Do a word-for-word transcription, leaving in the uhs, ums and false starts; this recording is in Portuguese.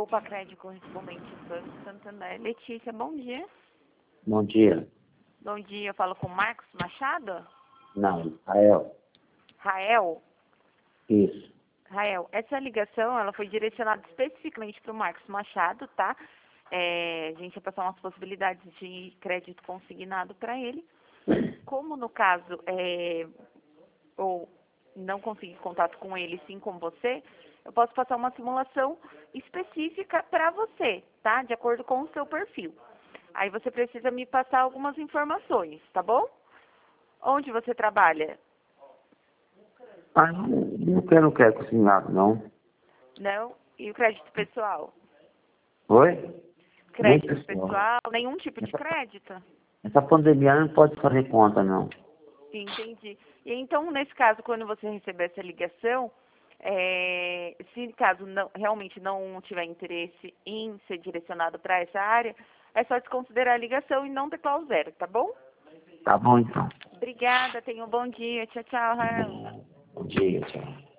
Opa, crédito correspondente Banco Santander. Letícia, bom dia. Bom dia. Bom dia, eu falo com Marcos Machado? Não, Rael. Rael? Isso. Rael, essa ligação ela foi direcionada especificamente para o Marcos Machado, tá? É, a gente vai passar umas possibilidades de crédito consignado para ele. Como no caso, é, ou não conseguir contato com ele, sim com você, eu posso passar uma simulação específica para você, tá? De acordo com o seu perfil. Aí você precisa me passar algumas informações, tá bom? Onde você trabalha? Ah, não, não quero, não quero consignado, não. Não? E o crédito pessoal? Oi? Crédito Nem pessoal. pessoal? Nenhum tipo de crédito? Essa pandemia não pode fazer conta, não. Entendi. E então, nesse caso, quando você receber essa ligação, é, se caso não, realmente não tiver interesse em ser direcionado para essa área, é só desconsiderar a ligação e não declarar o zero, tá bom? Tá bom, então. Obrigada, tenha um bom dia. Tchau, tchau, Rael. Bom dia, tchau.